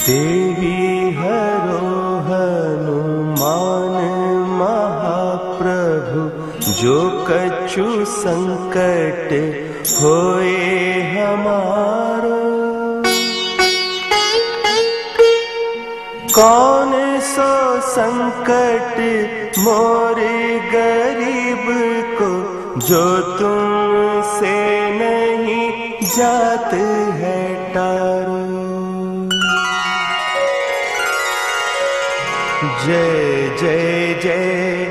देवी हरो हनुमान महाप्रभु, जो कछु संकट होए हमारो। कौन सो संकट मोरे गरीब को, जो तुमसे नहीं जात है टारो। जय जय जय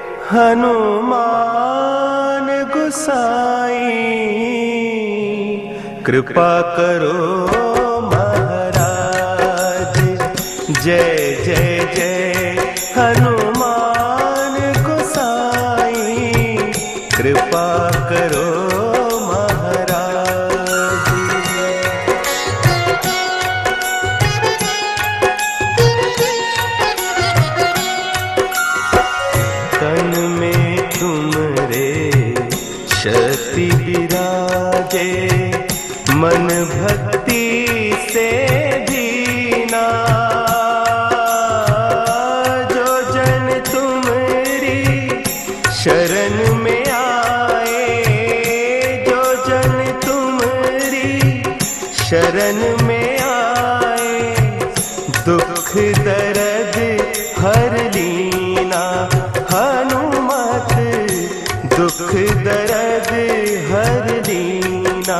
हनुमान गोसाई, कृपा करो महाराज। जय जय जय हनुमान गोसाई, कृपा करो महाराज। तन में तुमरे शक्ति विराजे, मन भक्ति से दीना। जो जन तुम्हारी शरण में आए, जो जन तुम्हारी शरण में आए, दुख दर्द हर लीना। हनुमत दुख दर्द हर लीना।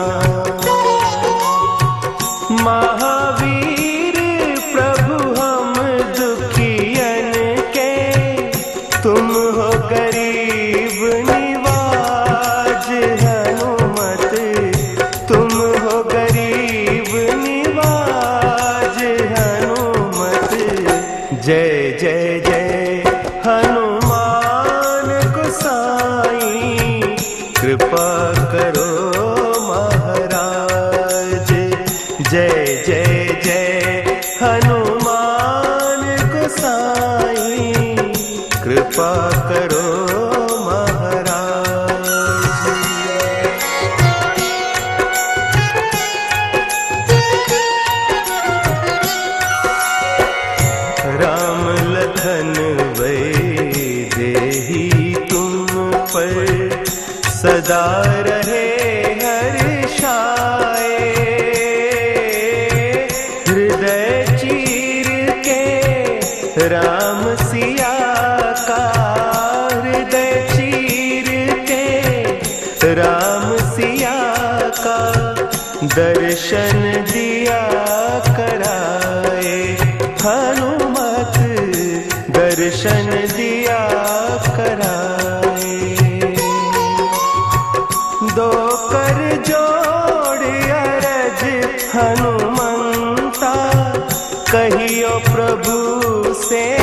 महावीर प्रभु हम दुखियन के, तुम हो गरीब निवाज। हनुमत तुम हो गरीब निवाज। हनुमत जय जय जय हनुमान गोसाई, कृपा करो महाराज। जय जय जय हनुमान गोसाई, कृपा करो महाराज। राम लखन वैदेही तुम पर, सदा रहे हर्षाए। हृदय चीर के राम सिया का, हृदय चीर के राम सिया का, दर्शन दिया कराए। हनुमत दर्शन दिया कराए। दो कर जोड़ अरज हनुमंता, कहियो प्रभु से